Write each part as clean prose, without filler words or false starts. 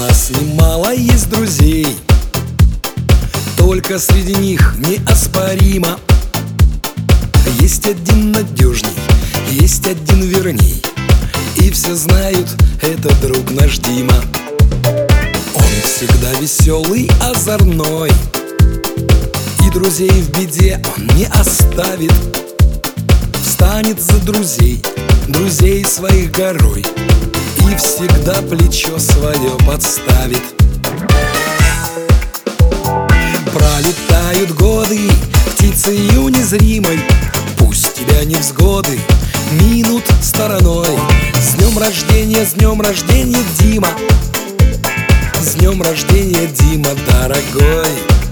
нас немало есть друзей, только среди них неоспоримо есть один надежней, есть один верней, и все знают, это друг наш Дима. Он всегда веселый, озорной, и друзей в беде он не оставит. Встанет за друзей, друзей своих горой, и всегда плечо свое подставит. Пролетают годы, птицею незримой, пусть тебя невзгоды минут стороной. С днем рождения, Дима! С днем рождения, Дима, дорогой!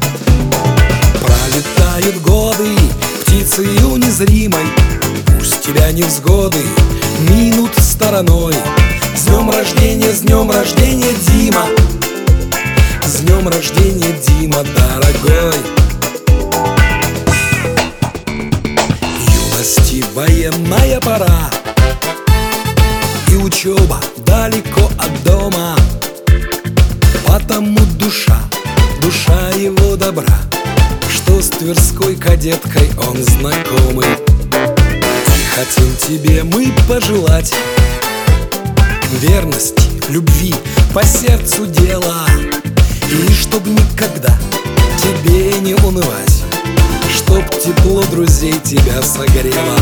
Пролетают годы, птицею незримой, пусть тебя невзгоды минут стороной. С днем рождения, Дима! С днем рождения, Дима, дорогой! Юности военная пора, и учеба далеко от дома, потому душа его добра, что с тверской кадеткой он знакомый. И хотим тебе мы пожелать верности, любви, по сердцу дела, и чтоб никогда тебе не унывать, чтоб тепло друзей тебя согрело.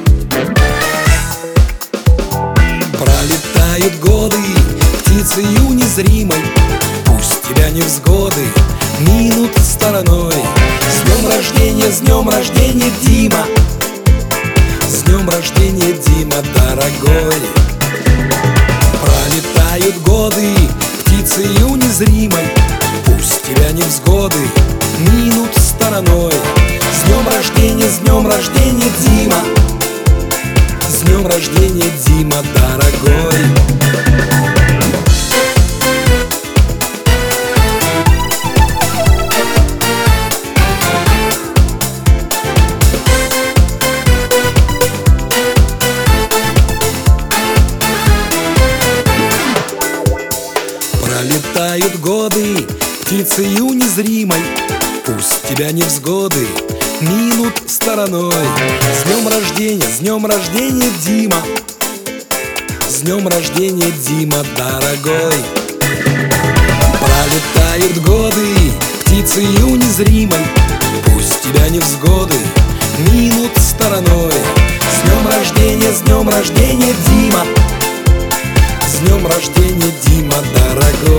Пролетают годы, птицею незримой, пусть тебя невзгоды минут стороной. С днем рождения, Дима! С днем рождения, Дима, дорогой! Пролетают годы, птицею незримой, пусть тебя невзгоды минут стороной. С днем рождения, Дима! С днем рождения, Дима, дорогой! Пролетают годы, птицею незримой, пусть тебя невзгоды минут стороной. С днем рождения, Дима! С днем рождения, Дима, дорогой! Пролетают годы, птицею незримой, пусть тебя невзгоды минут стороной. С днем рождения, Дима! С днем рождения, Дима, дорогой!